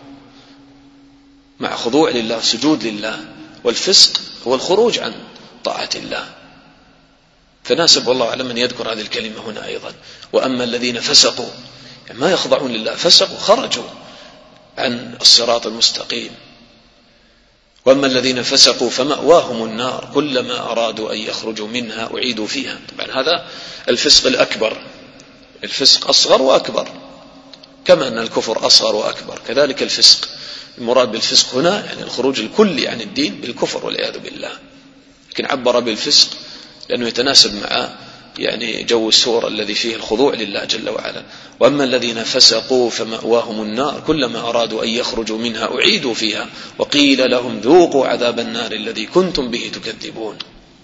مع خضوع لله، سجود لله. والفسق هو الخروج عن طاعة الله، فناسب والله أعلم من يذكر هذه الكلمة هنا أيضا. وأما الذين فسقوا يعني ما يخضعون لله، فسقوا خرجوا عن الصراط المستقيم. وأما الذين فسقوا فمأواهم النار كلما أرادوا أن يخرجوا منها أعيدوا فيها. طبعا هذا الفسق الأكبر، الفسق أصغر وأكبر، كما أن الكفر أصغر وأكبر كذلك الفسق. المراد بالفسق هنا يعني الخروج الكلي عن الدين بالكفر والعياذ بالله، لكن عبر بالفسق لأنه يتناسب مع يعني جو السورة الذي فيه الخضوع لله جل وعلا. وأما الذين فسقوا فمأواهم النار كلما أرادوا أن يخرجوا منها أعيدوا فيها وقيل لهم ذوقوا عذاب النار الذي كنتم به تكذبون.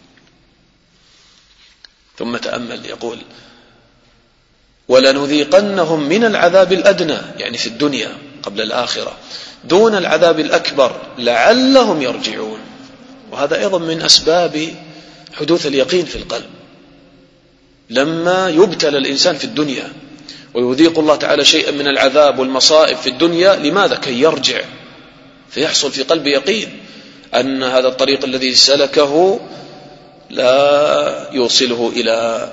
ثم تأمل يقول ولنذيقنهم من العذاب الأدنى يعني في الدنيا قبل الآخرة دون العذاب الأكبر لعلهم يرجعون. وهذا أيضا من أسباب حدوث اليقين في القلب. لما يبتلى الإنسان في الدنيا ويذيق الله تعالى شيئا من العذاب والمصائب في الدنيا، لماذا؟ كي يرجع، فيحصل في قلبه يقين أن هذا الطريق الذي سلكه لا يوصله إلى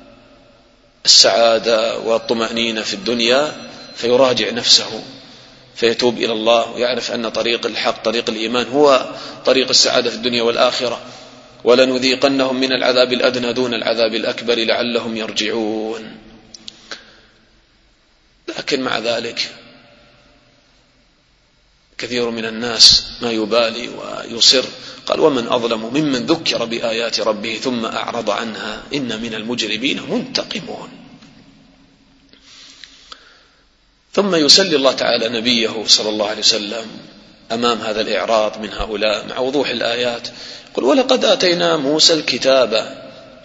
السعادة والطمأنينة في الدنيا، فيراجع نفسه فيتوب إلى الله ويعرف أن طريق الحق طريق الإيمان هو طريق السعادة في الدنيا والآخرة. ولنذيقنهم من العذاب الأدنى دون العذاب الأكبر لعلهم يرجعون. لكن مع ذلك كثير من الناس ما يبالي ويصر. قال ومن أظلم ممن ذكر بآيات ربه ثم أعرض عنها إن من المجرمين منتقمون. ثم يسلي الله تعالى نبيه صلى الله عليه وسلم أمام هذا الإعراض من هؤلاء مع وضوح الآيات. قل ولقد آتينا موسى الكتاب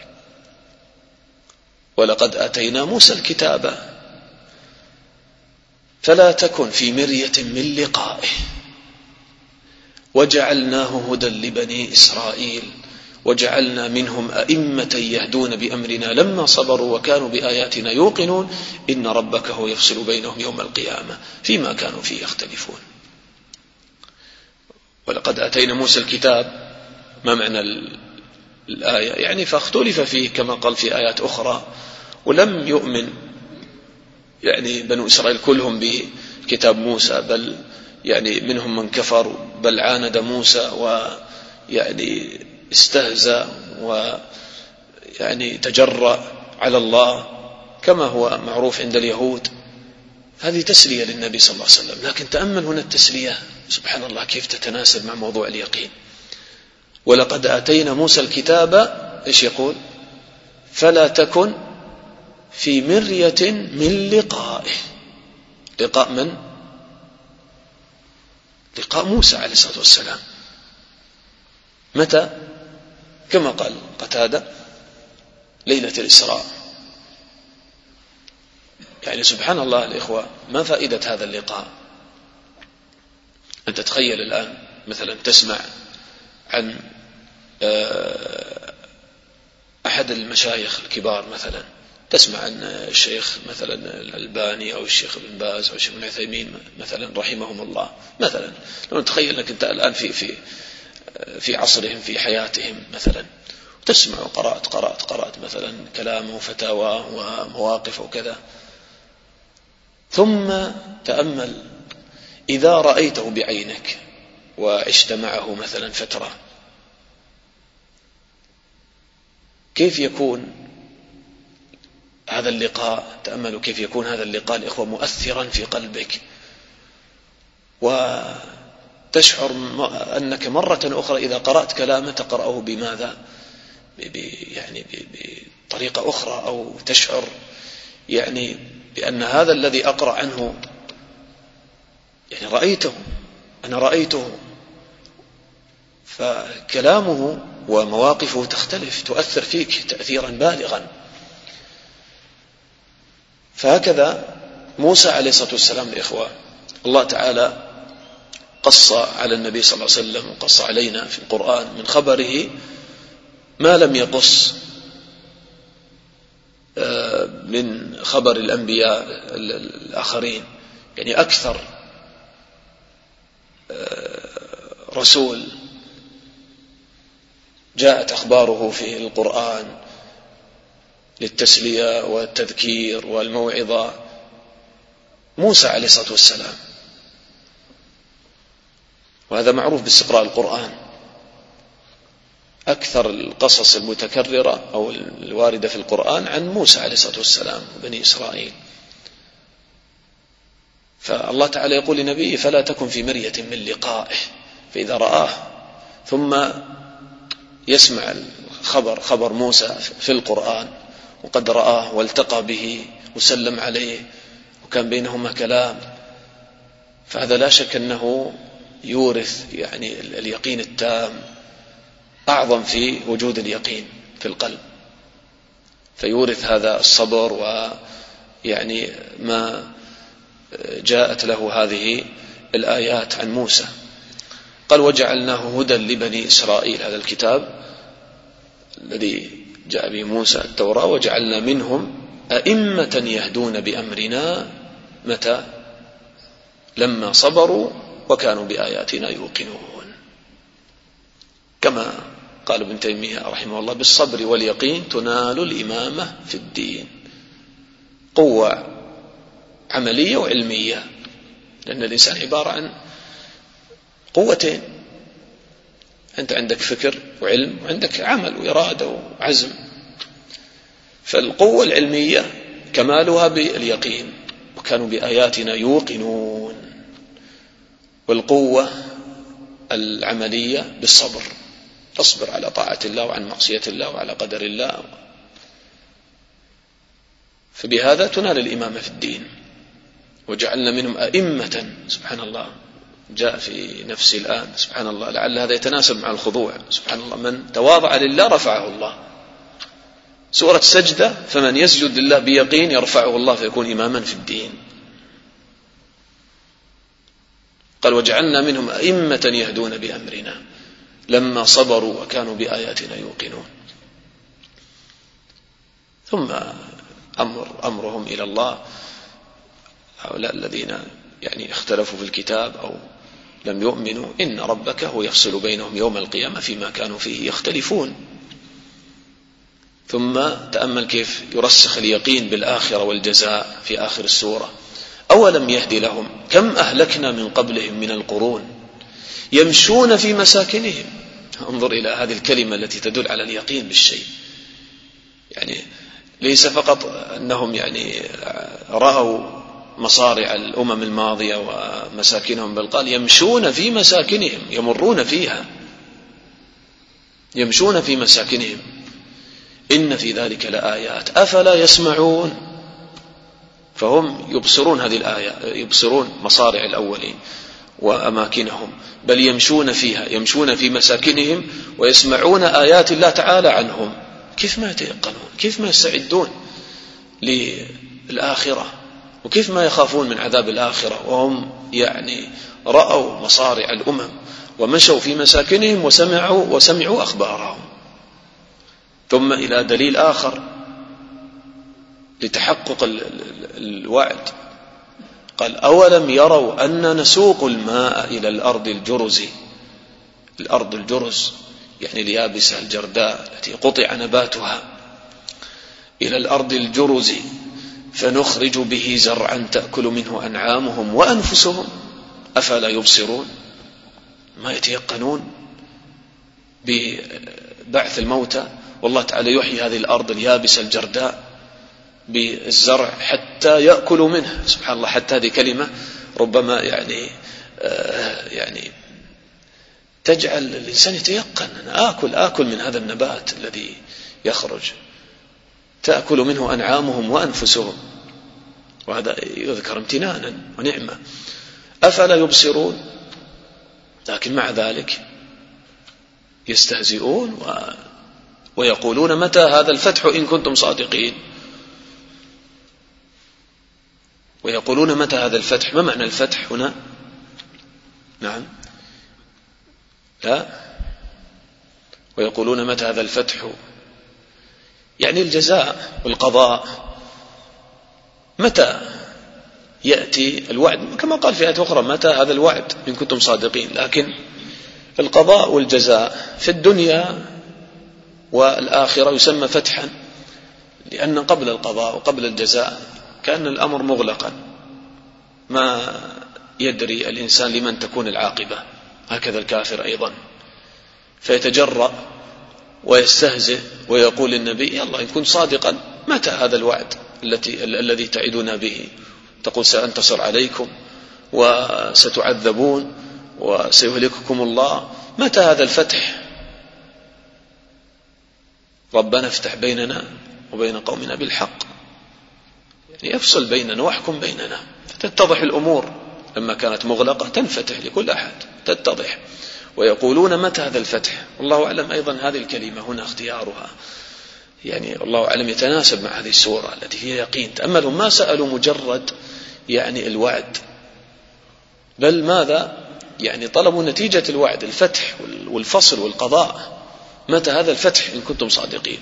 ولقد آتينا موسى الكتاب فلا تكن في مرية من لقائه وجعلناه هدى لبني إسرائيل وجعلنا منهم أئمة يهدون بأمرنا لما صبروا وكانوا بآياتنا يوقنون إن ربك هو يفصل بينهم يوم القيامة فيما كانوا فيه يختلفون. ولقد آتينا موسى الكتاب ما معنى الآية؟ يعني فاختلف فيه كما قال في آيات أخرى، ولم يؤمن يعني بنو إسرائيل كلهم بكتاب موسى، بل يعني منهم من كفر بل عاند موسى ويعني استهزأ ويعني تجرأ على الله كما هو معروف عند اليهود. هذه تسلية للنبي صلى الله عليه وسلم. لكن تأمل هنا التسلية سبحان الله كيف تتناسب مع موضوع اليقين. ولقد آتينا موسى الكتاب إيش يقول؟ فلا تكن في مرية من لقائه. لقاء من؟ لقاء موسى عليه الصلاة والسلام. متى؟ كما قال قتادة ليلة الإسراء. يعني سبحان الله الإخوة ما فائدة هذا اللقاء؟ أنت تتخيل الآن مثلا تسمع عن أحد المشايخ الكبار مثلا تسمع عن الشيخ مثلا الألباني أو الشيخ ابن باز أو الشيخ ابن عثيمين مثلا رحمهم الله مثلا، لو تخيل أنك أنت الآن في في في عصرهم في حياتهم مثلا، تسمع قرأت قرأت قرأت مثلا كلامه وفتاواه ومواقفه وكذا، ثم تأمل إذا رأيته بعينك وعشت معه مثلا فترة، كيف يكون هذا اللقاء؟ تأملوا كيف يكون هذا اللقاء الإخوة مؤثرا في قلبك، وتشعر أنك مرة أخرى إذا قرأت كلامه تقرأه بماذا؟ يعني بطريقة أخرى، أو تشعر يعني بأن هذا الذي أقرأ عنه يعني رأيته، أنا رأيته، فكلامه ومواقفه تختلف، تؤثر فيك تأثيرا بالغا. فهكذا موسى عليه الصلاة والسلام الإخوة، الله تعالى قص على النبي صلى الله عليه وسلم وقص علينا في القرآن من خبره ما لم يقص من خبر الأنبياء الآخرين. يعني أكثر رسول جاءت أخباره في القرآن للتسلية والتذكير والموعظة موسى عليه الصلاة والسلام، وهذا معروف باستقراء القرآن. أكثر القصص المتكررة أو الواردة في القرآن عن موسى عليه الصلاة والسلام وبني إسرائيل. فالله تعالى يقول لنبيه فلا تكن في مرية من لقائه، فإذا رآه ثم يسمع الخبر خبر موسى في القرآن وقد رآه والتقى به وسلم عليه وكان بينهما كلام، فهذا لا شك أنه يورث يعني اليقين التام، أعظم في وجود اليقين في القلب، فيورث هذا الصبر ويعني ما جاءت له هذه الآيات عن موسى. قال وجعلناه هدى لبني إسرائيل، هذا الكتاب الذي جاء به موسى التوراة، وجعلنا منهم أئمة يهدون بأمرنا متى؟ لما صبروا وكانوا بآياتنا يوقنون. كما قال ابن تيمية رحمه الله بالصبر واليقين تنال الإمامة في الدين، قوة عملية وعلمية، لأن الإنسان عبارة عن قوتين، أنت عندك فكر وعلم وعندك عمل وإرادة وعزم، فالقوة العلمية كمالها باليقين وكانوا بآياتنا يوقنون، والقوة العملية بالصبر، تصبر على طاعة الله وعن معصية الله وعلى قدر الله، فبهذا تنال الإمامة في الدين. وجعلنا منهم أئمة، سبحان الله جاء في نفسي الآن سبحان الله، لعل هذا يتناسب مع الخضوع، سبحان الله من تواضع لله رفعه الله. سورة سجدة فمن يسجد لله بيقين يرفعه الله فيكون إماما في الدين. قال وجعلنا منهم أئمة يهدون بأمرنا لما صبروا وكانوا بآياتنا يوقنون. ثم أمر أمرهم إلى الله، هؤلاء الذين يعني اختلفوا في الكتاب أو لم يؤمنوا، إن ربك هو يفصل بينهم يوم القيامة فيما كانوا فيه يختلفون. ثم تأمل كيف يرسخ اليقين بالآخرة والجزاء في آخر السورة. أولم يهدي لهم كم أهلكنا من قبلهم من القرون يمشون في مساكنهم. انظر إلى هذه الكلمة التي تدل على اليقين بالشيء، يعني ليس فقط أنهم يعني رأوا مصارع الأمم الماضية ومساكنهم، بل قال يمشون في مساكنهم، يمرون فيها، يمشون في مساكنهم إن في ذلك لآيات أفلا يسمعون. فهم يبصرون هذه الآية، يبصرون مصارع الأولين وأماكنهم، بل يمشون فيها، يمشون في مساكنهم ويسمعون آيات الله تعالى عنهم. كيف ما يتيقنون، كيف ما يستعدون للآخرة، وكيف ما يخافون من عذاب الآخرة وهم يعني رأوا مصارع الأمم ومشوا في مساكنهم وسمعوا وسمعوا أخبارهم. ثم إلى دليل آخر لتحقق الوعد. قال أولم يروا أن نسوق الماء إلى الأرض الجرز، الأرض الجرز يعني اليابسة الجرداء التي قطع نباتها، إلى الأرض الجرز فنخرج به زرعا تأكل منه أنعامهم وأنفسهم أفلا يبصرون. ما يتيقنون ببعث الموتى، والله تعالى يحيي هذه الأرض اليابسة الجرداء بالزرع حتى يأكلوا منه. سبحان الله، حتى هذه كلمة ربما يعني آه يعني تجعل الإنسان يتيقن أنا آكل آكل من هذا النبات الذي يخرج، تأكل منه أنعامهم وأنفسهم، وهذا يذكر امتنانا ونعمة. أفلا يبصرون؟ لكن مع ذلك يستهزئون و... ويقولون متى هذا الفتح إن كنتم صادقين. ويقولون متى هذا الفتح. ما معنى الفتح هنا؟ نعم لا ويقولون متى هذا الفتح يعني الجزاء والقضاء، متى يأتي الوعد، كما قال في آية أخرى متى هذا الوعد إن كنتم صادقين. لكن القضاء والجزاء في الدنيا والآخرة يسمى فتحا، لأن قبل القضاء وقبل الجزاء كان الأمر مغلقا، ما يدري الإنسان لمن تكون العاقبة. هكذا الكافر أيضا، فيتجرأ ويستهزئ ويقول للنبي يلا إن كنت صادقا متى هذا الوعد التي الذي تعدنا به؟ تقول سأنتصر عليكم وستعذبون وسيهلككم الله، متى هذا الفتح؟ ربنا افتح بيننا وبين قومنا بالحق، يعني افصل بيننا واحكم بيننا، فتتضح الأمور. لما كانت مغلقة تنفتح لكل أحد، تتضح. ويقولون متى هذا الفتح؟ والله أعلم أيضا هذه الكلمة هنا اختيارها يعني الله أعلم يتناسب مع هذه السورة التي هي يقين. تأملهم، ما سألوا مجرد يعني الوعد، بل ماذا يعني طلبوا نتيجة الوعد، الفتح والفصل والقضاء. متى هذا الفتح إن كنتم صادقين؟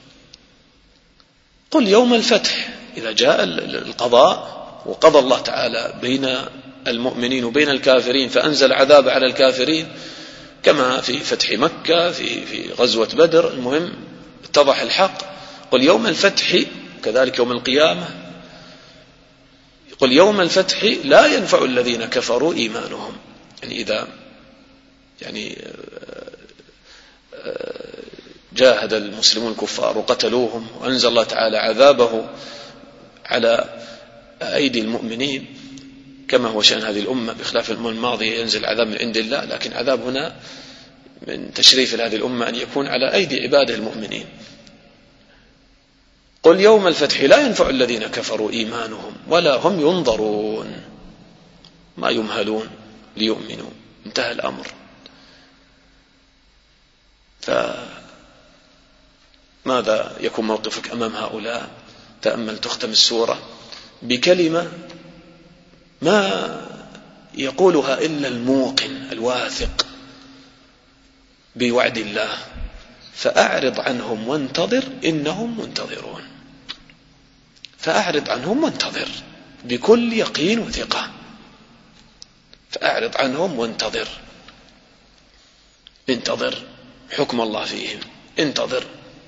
قل يوم الفتح، إذا جاء القضاء وقضى الله تعالى بين المؤمنين وبين الكافرين فأنزل عذاب على الكافرين كما في فتح مكة، في في غزوة بدر، المهم اتضح الحق. قل يوم الفتح، كذلك يوم القيامة. قل يوم الفتح لا ينفع الذين كفروا إيمانهم، يعني إذا يعني جاهد المسلمون الكفار وقتلوهم وأنزل الله تعالى عذابه على أيدي المؤمنين كما هو شأن هذه الأمة، بخلاف الأمم الماضية ينزل عذاب من عند الله، لكن عذاب هنا من تشريف هذه الأمة أن يكون على أيدي عباده المؤمنين. قل يوم الفتح لا ينفع الذين كفروا إيمانهم ولا هم ينظرون، ما يمهلون ليؤمنوا، انتهى الأمر. فماذا يكون موقفك أمام هؤلاء؟ تأمل تختم السورة بكلمة ما يقولها إلا الموقن الواثق بوعد الله، فأعرض عنهم وانتظر إنهم منتظرون. فأعرض عنهم وانتظر بكل يقين وثقة، فأعرض عنهم وانتظر، انتظر حكم الله فيهم، انتظر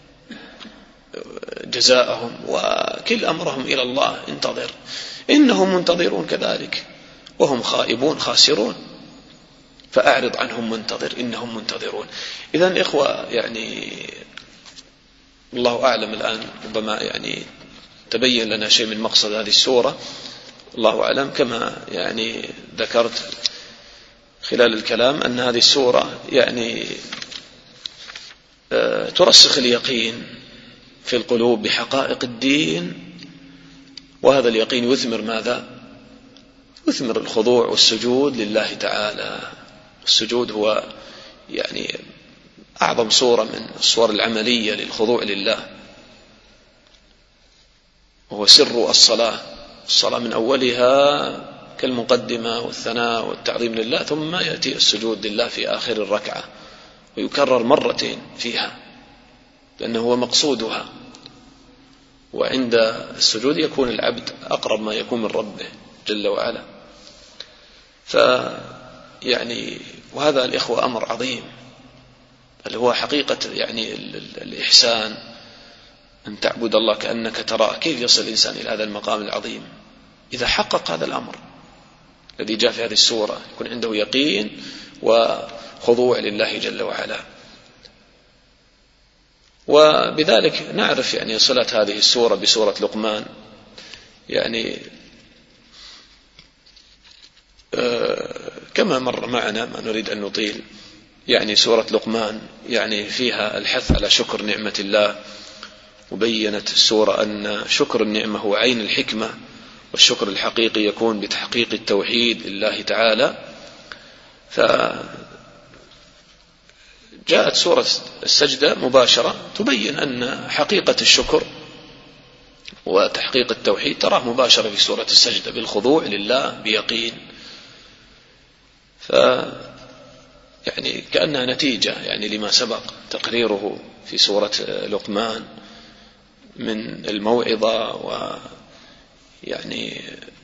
جزاءهم وكل أمرهم إلى الله، انتظر إنهم منتظرون كذلك وهم خائبون خاسرون. فأعرض عنهم وانتظر إنهم منتظرون. إذن إخوة يعني الله أعلم الآن ربما يعني تبين لنا شيء من مقصد هذه السورة، الله أعلم. كما يعني ذكرت خلال الكلام أن هذه السورة يعني ترسخ اليقين في القلوب بحقائق الدين، وهذا اليقين يثمر ماذا؟ يثمر الخضوع والسجود لله تعالى. السجود هو يعني أعظم صورة من الصور العملية للخضوع لله، وهو سر الصلاة. الصلاة من أولها كالمقدمة والثناء والتعظيم لله، ثم يأتي السجود لله في آخر الركعة، ويكرر مرتين فيها لأنه هو مقصودها. وعند السجود يكون العبد أقرب ما يكون من ربه جل وعلا. فيعني وهذا الإخوة أمر عظيم، اللي هو حقيقة يعني الإحسان، أن تعبد الله كأنك تراه. كيف يصل الإنسان إلى هذا المقام العظيم؟ إذا حقق هذا الأمر الذي جاء في هذه السورة، يكون عنده يقين وخضوع لله جل وعلا. وبذلك نعرف يعني صلة هذه السورة بسورة لقمان. يعني كما مر معنا، ما نريد أن نطيل، يعني سورة لقمان يعني فيها الحث على شكر نعمة الله، وبينت السورة أن شكر النعمة هو عين الحكمة، والشكر الحقيقي يكون بتحقيق التوحيد لله تعالى. فجاءت سورة السجدة مباشرة تبين أن حقيقة الشكر وتحقيق التوحيد تراه مباشرة في سورة السجدة بالخضوع لله بيقين. ف يعني كأنها نتيجة يعني لما سبق تقريره في سورة لقمان من الموعظة ويعني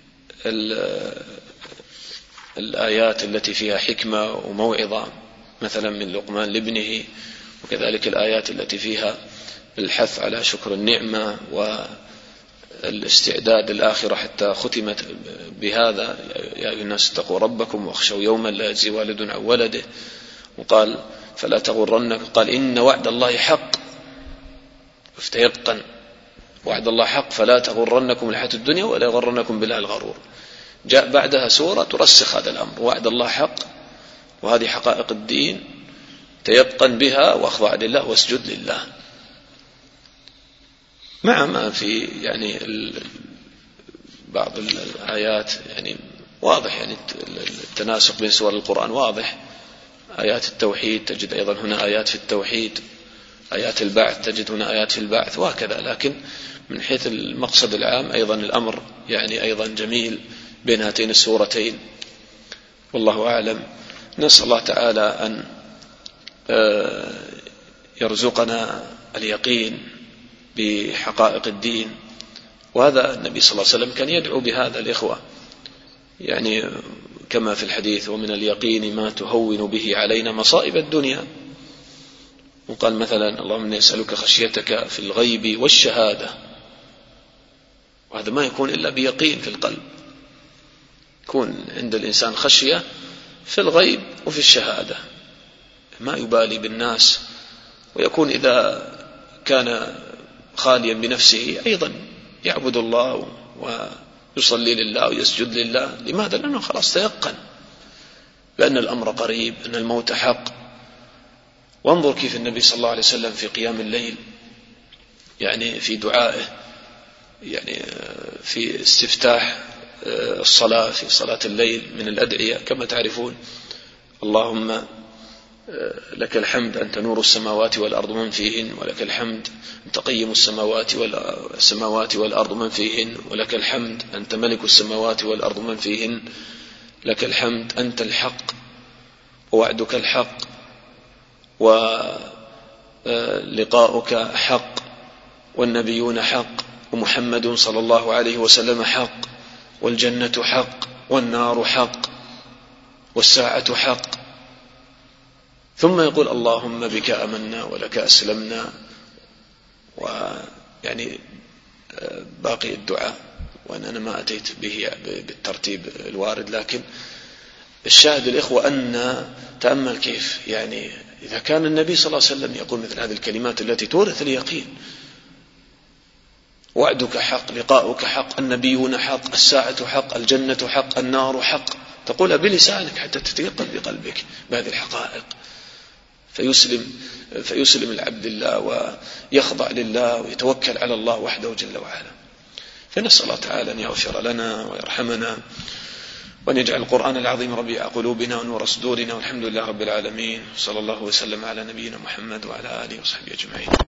الآيات التي فيها حكمة وموعظة مثلا من لقمان لابنه، وكذلك الآيات التي فيها الحث على شكر النعمة والاستعداد للآخرة، حتى ختمت بهذا: يا أيها الناس اتقوا ربكم واخشوا يوما لا يجزي والد عن ولده، وقال فلا تغرنك، قال إن وعد الله حق، افتيقن وعد الله حق فلا تغرنكم الحياة الدنيا ولا يغرنكم بالله الغرور. جاء بعدها سورة ترسخ هذا الأمر: وعد الله حق، وهذه حقائق الدين، تيقن بها واخضع لله واسجد لله. مع ما في يعني بعض الآيات يعني واضح، يعني التناسق بين سور القرآن واضح. آيات التوحيد تجد أيضا هنا آيات في التوحيد، آيات البعث تجد هنا آيات في البعث، وهكذا. لكن من حيث المقصد العام أيضا الأمر يعني أيضا جميل بين هاتين السورتين، والله أعلم. نسأل الله تعالى أن يرزقنا اليقين بحقائق الدين. وهذا النبي صلى الله عليه وسلم كان يدعو بهذا الإخوة، يعني كما في الحديث: ومن اليقين ما تهون به علينا مصائب الدنيا. وقال مثلا: اللهم إني أسألك خشيتك في الغيب والشهادة. وهذا ما يكون إلا بيقين في القلب، يكون عند الإنسان خشية في الغيب وفي الشهادة، ما يبالي بالناس، ويكون إذا كان خاليا بنفسه أيضا يعبد الله ويصلي لله ويسجد لله. لماذا؟ لأنه خلاص تيقن بأن الأمر قريب، أن الموت حق. وانظر كيف النبي صلى الله عليه وسلم في قيام الليل، يعني في دعائه، يعني في استفتاح الصلاة في صلاة الليل من الأدعية كما تعرفون: اللهم لك الحمد أنت نور السماوات والأرض من فيهن، ولك الحمد أنت قيم السماوات والسماوات والأرض من فيهن، ولك الحمد أنت ملك السماوات والأرض من فيهن، لك الحمد أنت الحق ووعدك الحق ولقاؤك حق والنبيون حق ومحمد صلى الله عليه وسلم حق والجنة حق والنار حق والساعة حق. ثم يقول: اللهم بك أمنا ولك أسلمنا، ويعني باقي الدعاء، وأنا ما أتيت به بالترتيب الوارد. لكن الشاهد الإخوة أن تأمل كيف يعني إذا كان النبي صلى الله عليه وسلم يقول مثل هذه الكلمات التي تورث اليقين: وعدك حق، لقاؤك حق، النبيون حق، الساعة حق، الجنة حق، النار حق، تقولها بلسانك حتى تتيقن بقلبك بهذه الحقائق، فيسلم فيسلم العبد الله ويخضع لله ويتوكل على الله وحده جل وعلا. فنسأل الله تعالى أن يغفر لنا ويرحمنا، وأن يجعل القرآن العظيم ربيع قلوبنا ونور صدورنا، والحمد لله رب العالمين. صلى الله وسلم على نبينا محمد وعلى آله وصحبه أجمعين.